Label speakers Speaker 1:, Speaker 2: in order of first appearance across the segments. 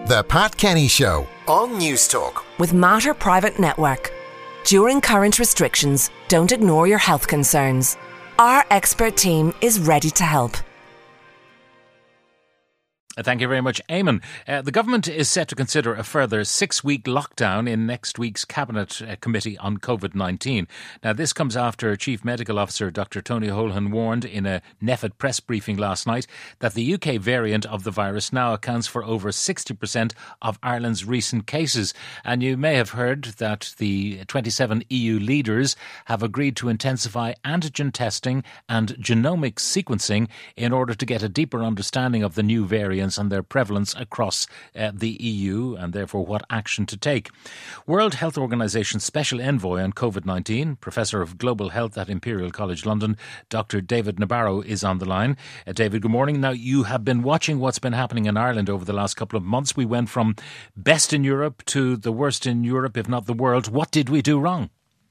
Speaker 1: The Pat Kenny Show on News Talk.
Speaker 2: With Mater Private Network. During current restrictions, don't ignore your health concerns. Our expert team is ready to help.
Speaker 3: Thank you very much, Eamon. The government is set to consider a further 6-week lockdown in next week's Cabinet Committee on COVID-19. Now, this comes after Chief Medical Officer Dr Tony Holohan warned in a NPHET press briefing last night that the UK variant of the virus now accounts for over 60% of Ireland's recent cases. And you may have heard that the 27 EU leaders have agreed to intensify antigen testing and genomic sequencing in order to get a deeper understanding of the new variants and their prevalence across the EU and therefore what action to take. World Health Organization Special Envoy on COVID-19, Professor of Global Health at Imperial College London, Dr David Nabarro is on the line. David, good morning. Now, you have been watching what's been happening in Ireland over the last couple of months. We went from best in Europe to the worst in Europe, if not the world. What did we do wrong?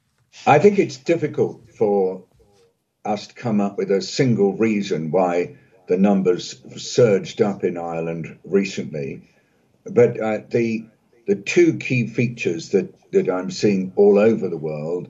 Speaker 4: I think it's difficult for us to come up with a single reason why the numbers surged up in Ireland recently. But the two key features that I'm seeing all over the world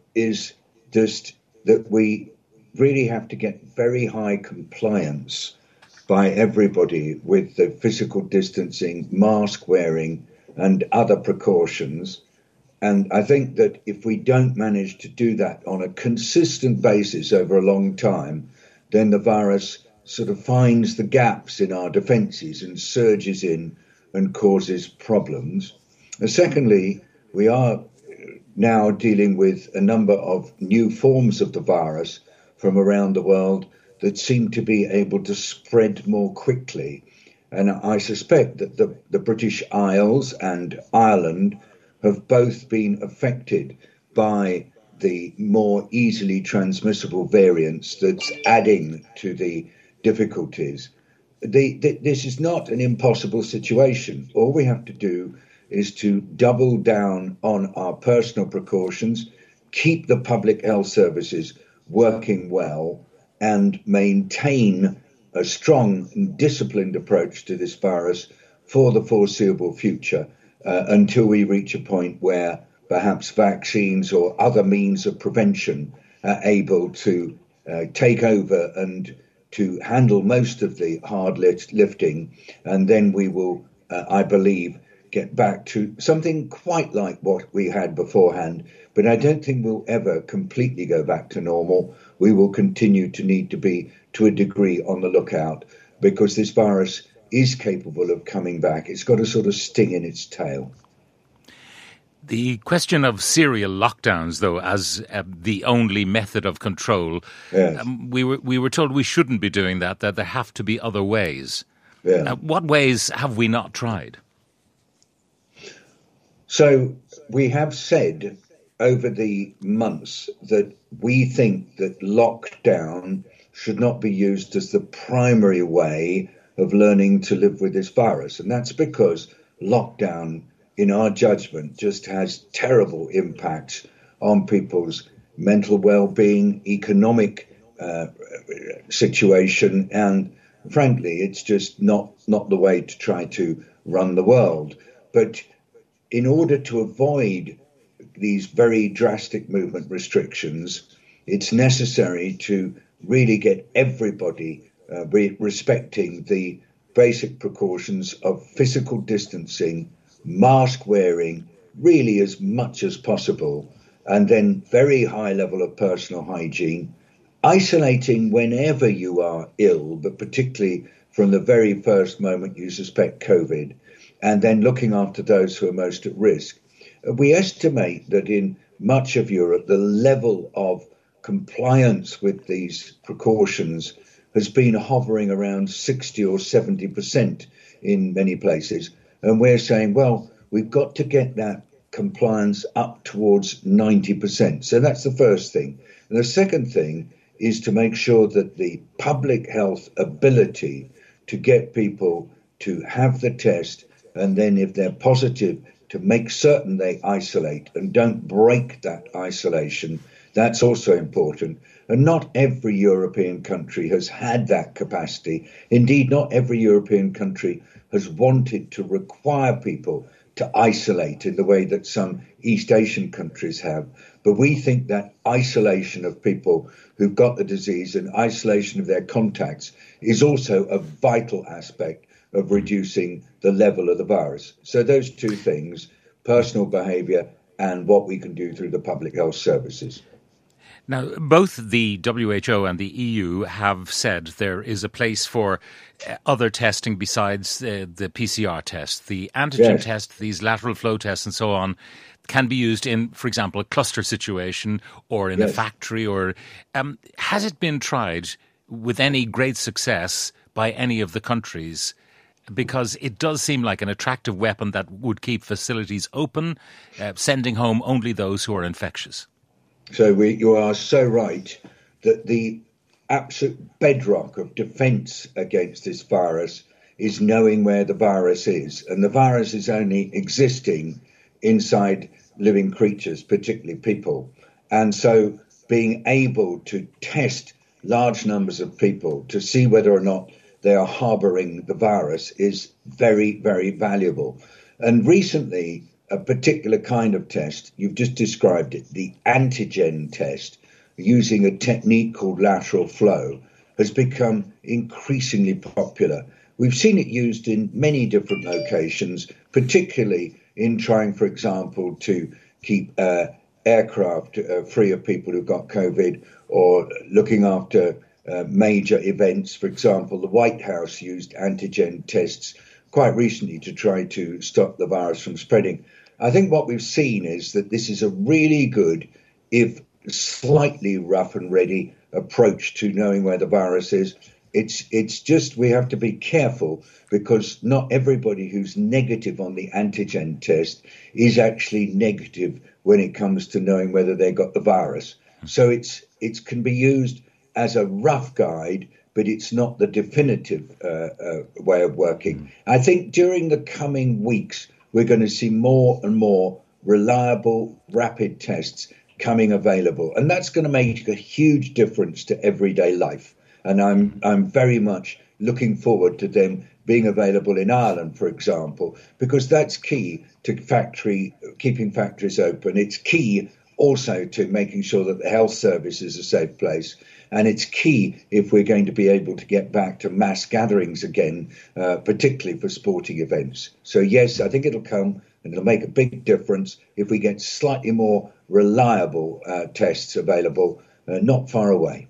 Speaker 4: is just that we really have to get very high compliance by everybody with the physical distancing, mask wearing and other precautions. And I think that if we don't manage to do that on a consistent basis over a long time, then the virus sort of finds the gaps in our defences and surges in and causes problems. And secondly, we are now dealing with a number of new forms of the virus from around the world that seem to be able to spread more quickly. And I suspect that the British Isles and Ireland have both been affected by the more easily transmissible variants that's adding to the difficulties. This is not an impossible situation. All we have to do is to double down on our personal precautions, keep the public health services working well, and maintain a strong and disciplined approach to this virus for the foreseeable future until we reach a point where perhaps vaccines or other means of prevention are able to take over and to handle most of the hard lifting, and then we will, I believe, get back to something quite like what we had beforehand. But I don't think we'll ever completely go back to normal. We will continue to need to be, to a degree, on the lookout, because this virus is capable of coming back. It's got a sort of sting in its tail.
Speaker 3: The question of serial lockdowns, though, as the only method of control,
Speaker 4: yes.
Speaker 3: We were told we shouldn't be doing that there have to be other ways.
Speaker 4: Yeah.
Speaker 3: What ways have we not tried?
Speaker 4: So we have said over the months that we think that lockdown should not be used as the primary way of learning to live with this virus. And that's because lockdown, in our judgment, just has terrible impacts on people's mental well-being, economic situation, and frankly, it's just not the way to try to run the world. But in order to avoid these very drastic movement restrictions, it's necessary to really get everybody respecting the basic precautions of physical distancing, mask wearing, really as much as possible, and then very high level of personal hygiene, isolating whenever you are ill, but particularly from the very first moment you suspect COVID, and then looking after those who are most at risk. We estimate that in much of Europe, the level of compliance with these precautions has been hovering around 60 or 70% in many places. And we're saying, well, we've got to get that compliance up towards 90%. So that's the first thing. And the second thing is to make sure that the public health ability to get people to have the test, and then if they're positive, to make certain they isolate and don't break that isolation, That's also important. And not every European country has had that capacity. Indeed, not every European country has wanted to require people to isolate in the way that some East Asian countries have. But we think that isolation of people who've got the disease and isolation of their contacts is also a vital aspect of reducing the level of the virus. So those two things, personal behaviour and what we can do through the public health services.
Speaker 3: Now, both the WHO and the EU have said there is a place for other testing besides the PCR test. The antigen test, these lateral flow tests and so on, can be used in, for example, a cluster situation or in a factory. Or has it been tried with any great success by any of the countries? Because it does seem like an attractive weapon that would keep facilities open, sending home only those who are infectious.
Speaker 4: So you are so right that the absolute bedrock of defence against this virus is knowing where the virus is. And the virus is only existing inside living creatures, particularly people. And so being able to test large numbers of people to see whether or not they are harbouring the virus is very, very valuable. And recently, a particular kind of test, you've just described it, the antigen test, using a technique called lateral flow, has become increasingly popular. We've seen it used in many different locations, particularly in trying, for example, to keep aircraft free of people who've got COVID, or looking after major events. For example, the White House used antigen tests quite recently to try to stop the virus from spreading. I think what we've seen is that this is a really good, if slightly rough and ready, approach to knowing where the virus is. It's just we have to be careful because not everybody who's negative on the antigen test is actually negative when it comes to knowing whether they got the virus. So it can be used as a rough guide, but it's not the definitive way of working. I think during the coming weeks, we're going to see more and more reliable, rapid tests coming available. And that's going to make a huge difference to everyday life. And I'm very much looking forward to them being available in Ireland, for example, because that's key to keeping factories open. It's key also to making sure that the health service is a safe place. And it's key if we're going to be able to get back to mass gatherings again, particularly for sporting events. So, yes, I think it'll come and it'll make a big difference if we get slightly more reliable tests available not far away.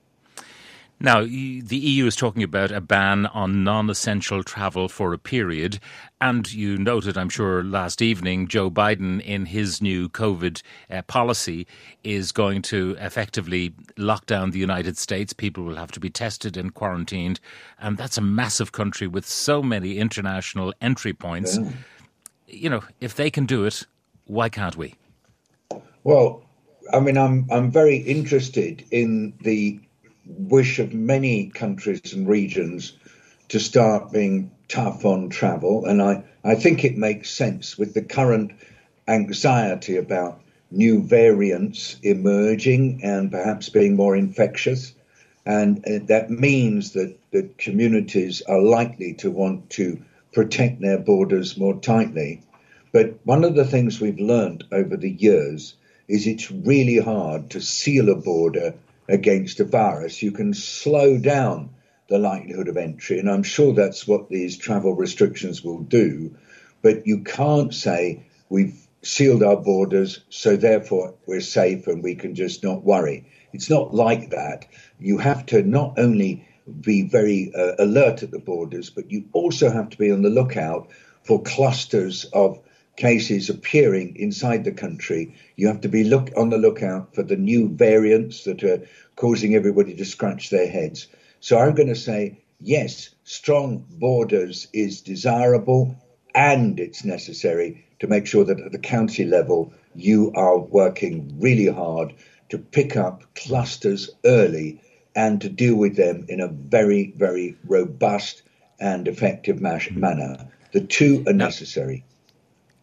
Speaker 3: Now, the EU is talking about a ban on non-essential travel for a period. And you noted, I'm sure, last evening, Joe Biden, in his new COVID policy, is going to effectively lock down the United States. People will have to be tested and quarantined. And that's a massive country with so many international entry points. Yeah. You know, if they can do it, why can't we?
Speaker 4: Well, I mean, I'm very interested in the wish of many countries and regions to start being tough on travel. And I think it makes sense with the current anxiety about new variants emerging and perhaps being more infectious. And that means that communities are likely to want to protect their borders more tightly. But one of the things we've learned over the years is it's really hard to seal a border against a virus. You can slow down the likelihood of entry, and I'm sure that's what these travel restrictions will do. But you can't say we've sealed our borders, so therefore we're safe and we can just not worry. It's not like that. You have to not only be very alert at the borders, but you also have to be on the lookout for clusters of cases appearing inside the country. You have to be on the lookout for the new variants that are causing everybody to scratch their heads. So I'm going to say, yes, strong borders is desirable and it's necessary to make sure that at the county level, you are working really hard to pick up clusters early and to deal with them in a very, very robust and effective manner. The two are necessary.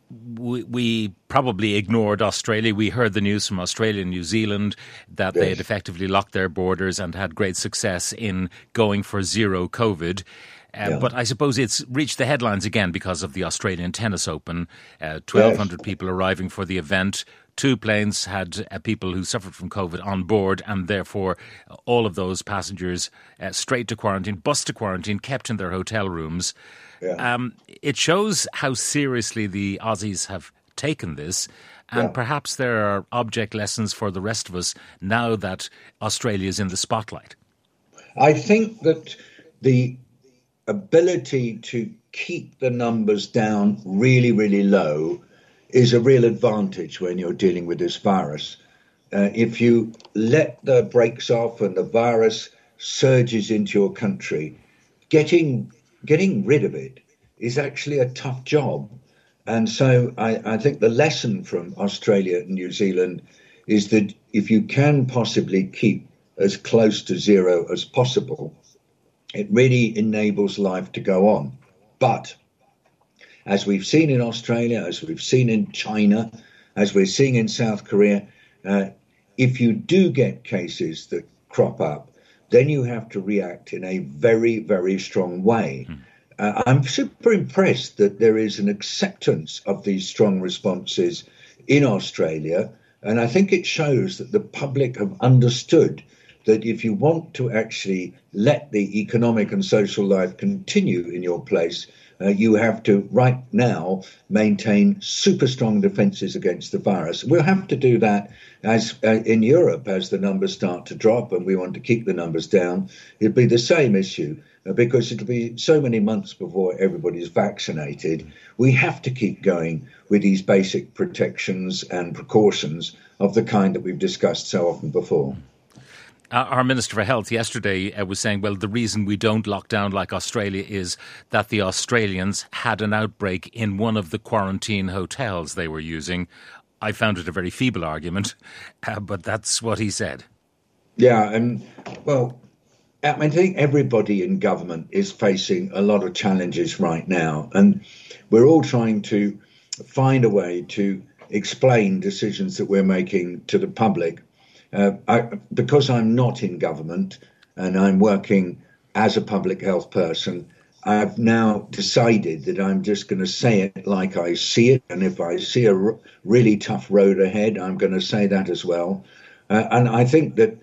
Speaker 3: we probably ignored Australia. We heard the news from Australia and New Zealand that they had effectively locked their borders and had great success in going for zero COVID. But I suppose it's reached the headlines again because of the Australian Tennis Open. 1,200 people arriving for the event. 2 planes had people who suffered from COVID on board, and therefore all of those passengers straight to quarantine, bus to quarantine, kept in their hotel rooms. It shows how seriously the Aussies have taken this, and perhaps there are object lessons for the rest of us now that Australia is in the spotlight.
Speaker 4: I think that the ability to keep the numbers down really, really low is a real advantage when you're dealing with this virus. If you let the brakes off and the virus surges into your country, getting rid of it is actually a tough job. And so I think the lesson from Australia and New Zealand is that if you can possibly keep as close to zero as possible, it really enables life to go on. But as we've seen in Australia, as we've seen in China, as we're seeing in South Korea, if you do get cases that crop up, then you have to react in a very, very strong way. I'm super impressed that there is an acceptance of these strong responses in Australia. And I think it shows that the public have understood that if you want to actually let the economic and social life continue in your place, you have to, right now, maintain super strong defences against the virus. We'll have to do that as in Europe as the numbers start to drop and we want to keep the numbers down. It'll be the same issue because it'll be so many months before everybody's vaccinated. We have to keep going with these basic protections and precautions of the kind that we've discussed so often before.
Speaker 3: Our Minister for Health yesterday was saying, well, the reason we don't lock down like Australia is that the Australians had an outbreak in one of the quarantine hotels they were using. I found it a very feeble argument, but that's what he said.
Speaker 4: Yeah, and, well, I think everybody in government is facing a lot of challenges right now, and we're all trying to find a way to explain decisions that we're making to the public. Because I'm not in government and I'm working as a public health person, I've now decided that I'm just going to say it like I see it. And if I see a really tough road ahead, I'm going to say that as well. And I think that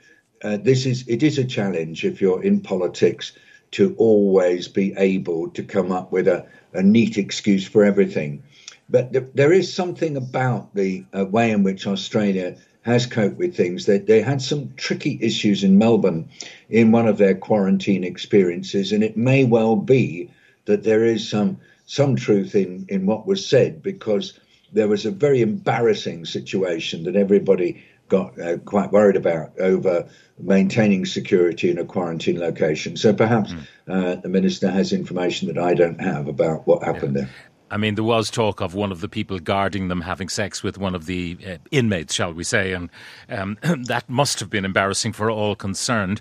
Speaker 4: it is a challenge if you're in politics to always be able to come up with a neat excuse for everything. But there is something about the way in which Australia has coped with things. They had some tricky issues in Melbourne in one of their quarantine experiences, and it may well be that there is some truth in what was said, because there was a very embarrassing situation that everybody got quite worried about over maintaining security in a quarantine location. So perhaps the Minister has information that I don't have about what happened there.
Speaker 3: I mean, there was talk of one of the people guarding them having sex with one of the inmates, shall we say, and that must have been embarrassing for all concerned.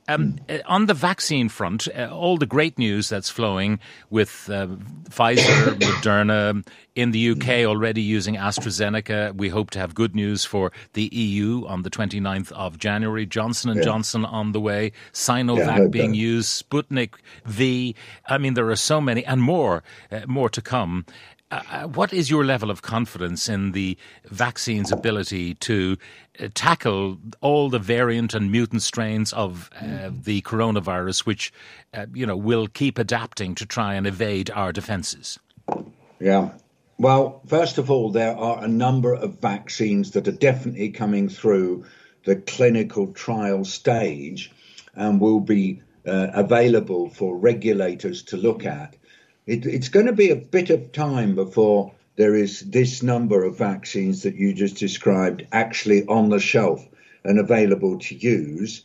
Speaker 3: On the vaccine front, all the great news that's flowing with Pfizer, Moderna, in the UK already using AstraZeneca. We hope to have good news for the EU on the 29th of January. Johnson & Johnson on the way. Sinovac being used. Sputnik V. I mean, there are so many and more to come. What is your level of confidence in the vaccine's ability to tackle all the variant and mutant strains of the coronavirus, which, will keep adapting to try and evade our defences?
Speaker 4: Yeah. Well, first of all, there are a number of vaccines that are definitely coming through the clinical trial stage and will be available for regulators to look at. It's going to be a bit of time before there is this number of vaccines that you just described actually on the shelf and available to use.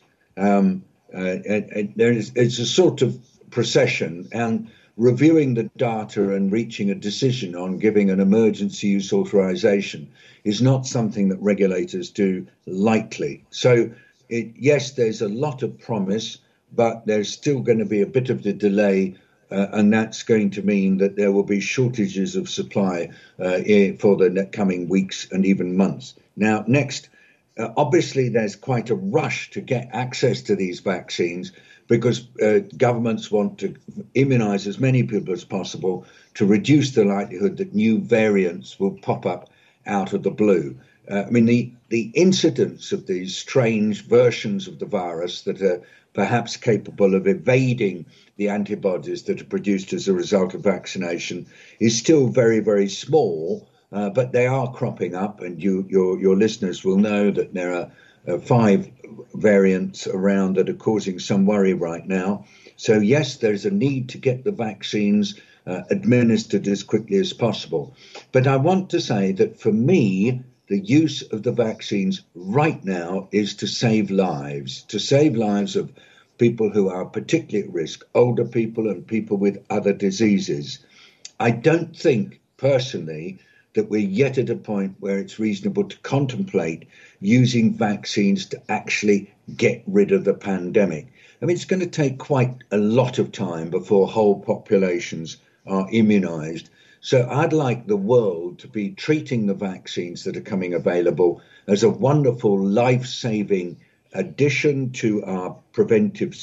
Speaker 4: It's a sort of procession, and reviewing the data and reaching a decision on giving an emergency use authorization is not something that regulators do lightly. So, yes, there's a lot of promise, but there's still going to be a bit of the delay and that's going to mean that there will be shortages of supply for the coming weeks and even months. Now, next, obviously, there's quite a rush to get access to these vaccines because governments want to immunize as many people as possible to reduce the likelihood that new variants will pop up out of the blue. The incidence of these strange versions of the virus that are perhaps capable of evading the antibodies that are produced as a result of vaccination is still very, very small, but they are cropping up, and your listeners will know that there are 5 variants around that are causing some worry right now. So yes, there's a need to get the vaccines administered as quickly as possible. But I want to say that for me, the use of the vaccines right now is to save lives of people who are particularly at risk, older people and people with other diseases. I don't think, personally, that we're yet at a point where it's reasonable to contemplate using vaccines to actually get rid of the pandemic. It's going to take quite a lot of time before whole populations are immunized. So I'd like the world to be treating the vaccines that are coming available as a wonderful life-saving addition to our preventive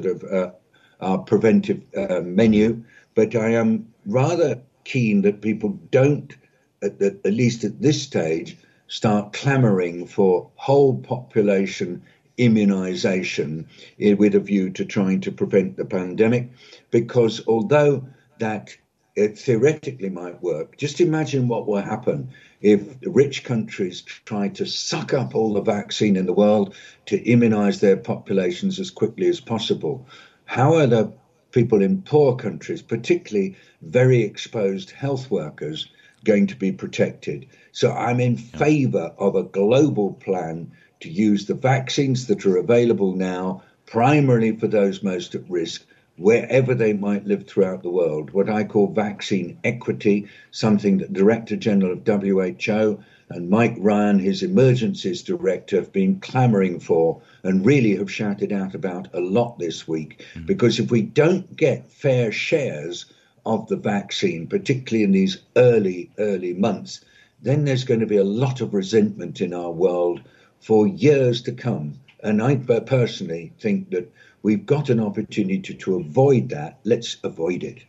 Speaker 4: menu. But I am rather keen that people don't, at least at this stage, start clamoring for whole population immunization with a view to trying to prevent the pandemic, because although that it theoretically might work, just imagine what will happen if the rich countries try to suck up all the vaccine in the world to immunize their populations as quickly as possible. How are the people in poor countries, particularly very exposed health workers, going to be protected? So I'm in favor of a global plan to use the vaccines that are available now, primarily for those most at risk, wherever they might live throughout the world, what I call vaccine equity, something that Director General of WHO and Mike Ryan, his emergencies director, have been clamoring for and really have shouted out about a lot this week. Because if we don't get fair shares of the vaccine, particularly in these early months, then there's going to be a lot of resentment in our world for years to come. And I personally think that we've got an opportunity to avoid that. Let's avoid it.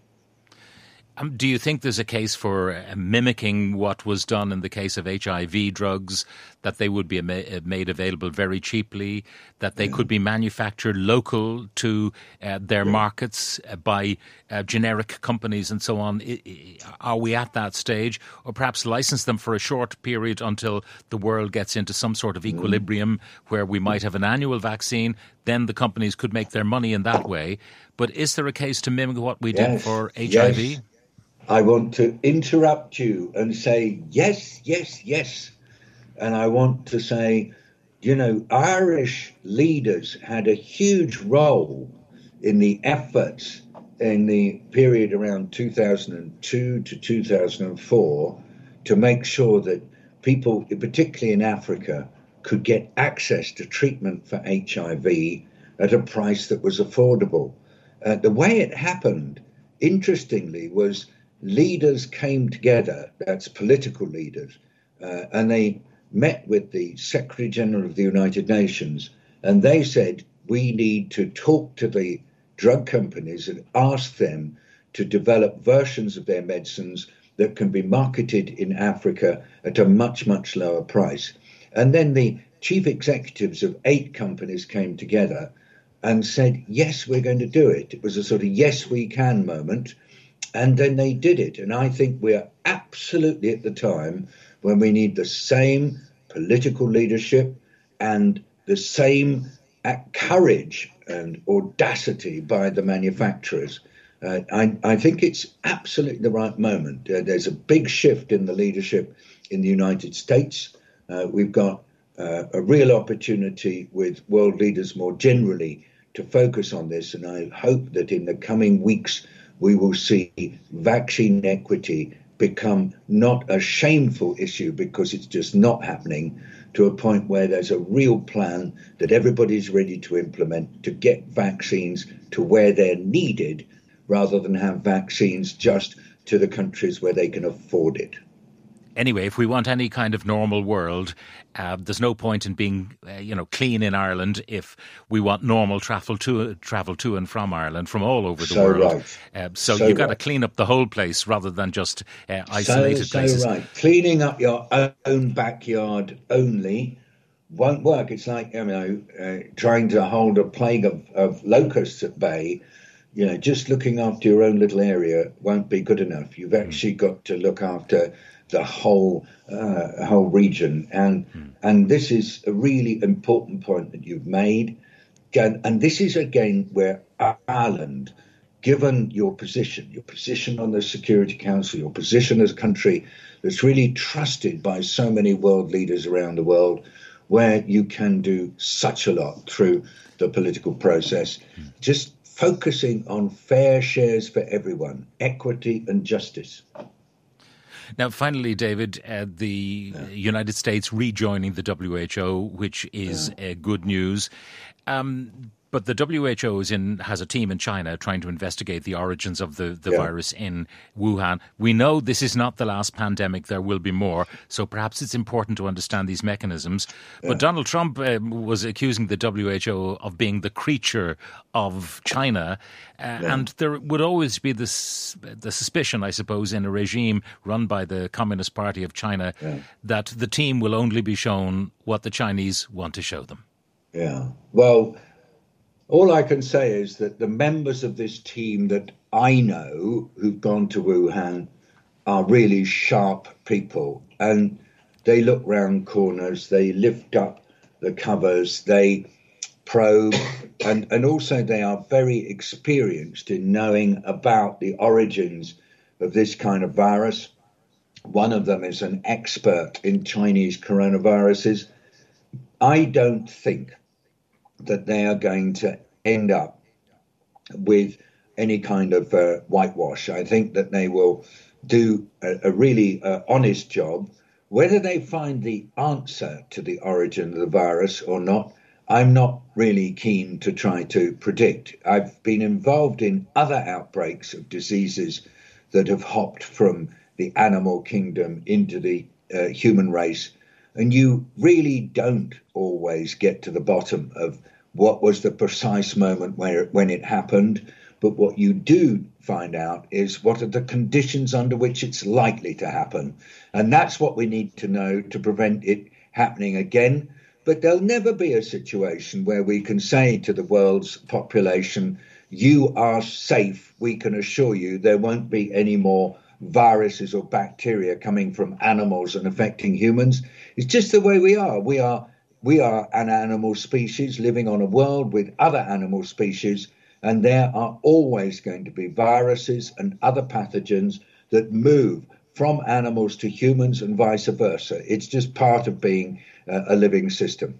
Speaker 3: Do you think there's a case for mimicking what was done in the case of HIV drugs, that they would be made available very cheaply, that they could be manufactured local to their markets by generic companies and so on? Are we at that stage? Or perhaps license them for a short period until the world gets into some sort of equilibrium where we might have an annual vaccine, then the companies could make their money in that way. But is there a case to mimic what we did for HIV?
Speaker 4: Yes. I want to interrupt you and say, yes. And I want to say, Irish leaders had a huge role in the efforts in the period around 2002 to 2004 to make sure that people, particularly in Africa, could get access to treatment for HIV at a price that was affordable. The way it happened, interestingly, was leaders came together, that's political leaders, and they met with the Secretary General of the United Nations, and they said, we need to talk to the drug companies and ask them to develop versions of their medicines that can be marketed in Africa at a much, much lower price. And then the chief executives of 8 companies came together and said, yes, we're going to do it. It was a sort of yes, we can moment. And then they did it. And I think we're absolutely at the time when we need the same political leadership and the same courage and audacity by the manufacturers. I think it's absolutely the right moment. There's a big shift in the leadership in the United States. We've got a real opportunity with world leaders more generally to focus on this. And I hope that in the coming weeks, we will see vaccine equity become not a shameful issue because it's just not happening, to a point where there's a real plan that everybody's ready to implement to get vaccines to where they're needed rather than have vaccines just to the countries where they can afford it.
Speaker 3: Anyway, if we want any kind of normal world, there's no point in being, clean in Ireland if we want normal travel to and from Ireland from all over the world.
Speaker 4: Right.
Speaker 3: So you've got to clean up the whole place rather than just isolated places.
Speaker 4: So right. Cleaning up your own backyard only won't work. It's like, trying to hold a plague of locusts at bay. Just looking after your own little area won't be good enough. You've actually got to look after the whole region, and this is a really important point that you've made, and this is again where Ireland, given your position on the Security Council, your position as a country that's really trusted by so many world leaders around the world, where you can do such a lot through the political process, just focusing on fair shares for everyone, equity and justice.
Speaker 3: Now, finally, David, the United States rejoining the WHO, which is good news. But the WHO has a team in China trying to investigate the origins of the virus in Wuhan. We know this is not the last pandemic. There will be more. So perhaps it's important to understand these mechanisms. But Donald Trump was accusing the WHO of being the creature of China. And there would always be the suspicion, I suppose, in a regime run by the Communist Party of China that the team will only be shown what the Chinese want to show them.
Speaker 4: Yeah. Well, all I can say is that the members of this team that I know who've gone to Wuhan are really sharp people, and they look round corners, they lift up the covers, they probe, and also they are very experienced in knowing about the origins of this kind of virus. One of them is an expert in Chinese coronaviruses. I don't think that they are going to end up with any kind of whitewash. I think that they will do a really honest job. Whether they find the answer to the origin of the virus or not, I'm not really keen to try to predict. I've been involved in other outbreaks of diseases that have hopped from the animal kingdom into the human race, and you really don't always get to the bottom of what was the precise moment when it happened. But what you do find out is what are the conditions under which it's likely to happen. And that's what we need to know to prevent it happening again. But there'll never be a situation where we can say to the world's population, you are safe. We can assure you there won't be any more viruses or bacteria coming from animals and affecting humans. It's just the way we are. We are an animal species living on a world with other animal species, and there are always going to be viruses and other pathogens that move from animals to humans and vice versa. It's just part of being a living system.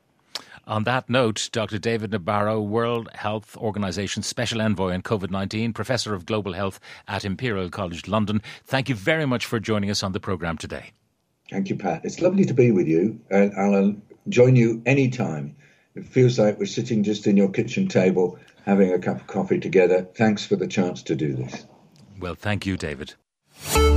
Speaker 3: On that note, Dr. David Nabarro, World Health Organization Special Envoy on COVID-19, Professor of Global Health at Imperial College London, thank you very much for joining us on the programme today.
Speaker 4: Thank you, Pat. It's lovely to be with you, and I'll join you anytime. It feels like we're sitting just in your kitchen table having a cup of coffee together. Thanks for the chance to do this.
Speaker 3: Well, thank you, David.